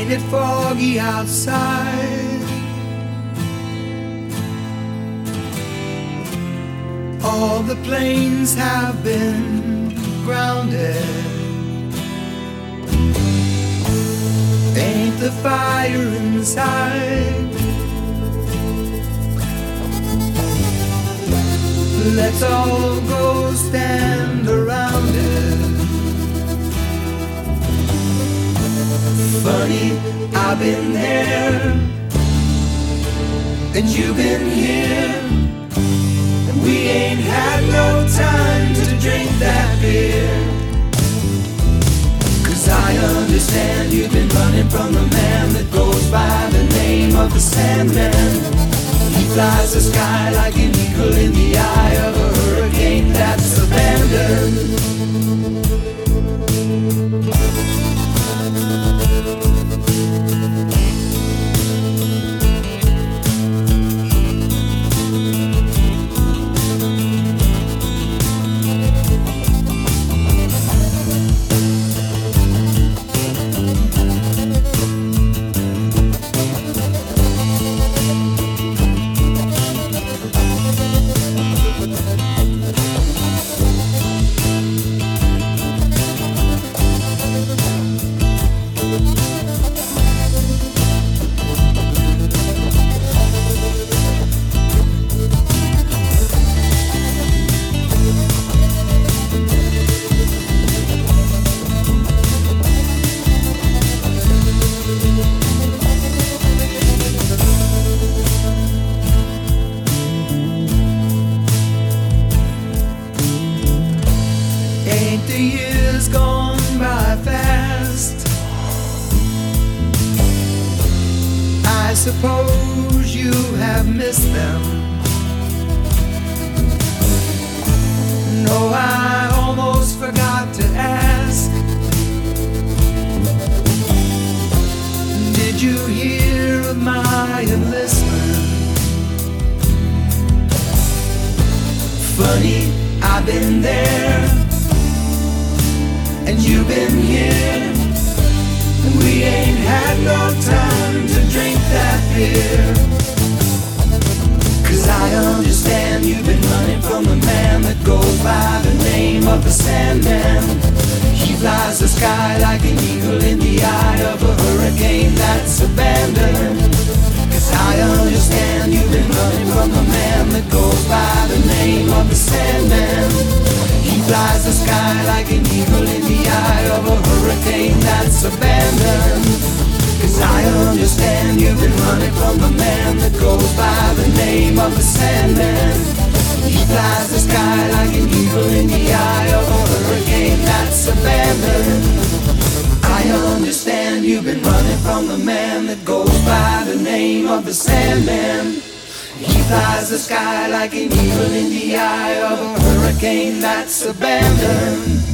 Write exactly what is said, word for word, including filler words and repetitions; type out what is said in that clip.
ain't it foggy outside? All the planes have been grounded. Ain't the fire inside? Let's all go stand around it. Funny, I've been there, and you've been here, and we ain't had no time to drink that beer. Cause I understand you've been running from the man that goes by the name of the Sandman. He flies the sky like an eagle in the eye of a hurricane that's abandoned. Ain't the years gone by fast? I suppose you have missed them. No, I almost forgot to ask. Did you hear of my enlistment? Funny, I've been there, and you've been here, and we ain't had no time to drink that beer. Cause I understand you've been running from the man that goes by the name of the Sandman. He flies the sky like an eagle in the eye of a hurricane that's abandoned. Cause I understand you've been running from the man that goes by the name of the Sandman. He flies the sky like an eagle in the eye of a hurricane that's abandoned. Cause I understand you've been running from the man that goes by the name of the Sandman. He flies the sky like an eagle in the eye of a hurricane that's abandoned. I understand you've been running from the man that goes by the name of the Sandman. He flies the sky like an eagle in the eye of a hurricane that's abandoned.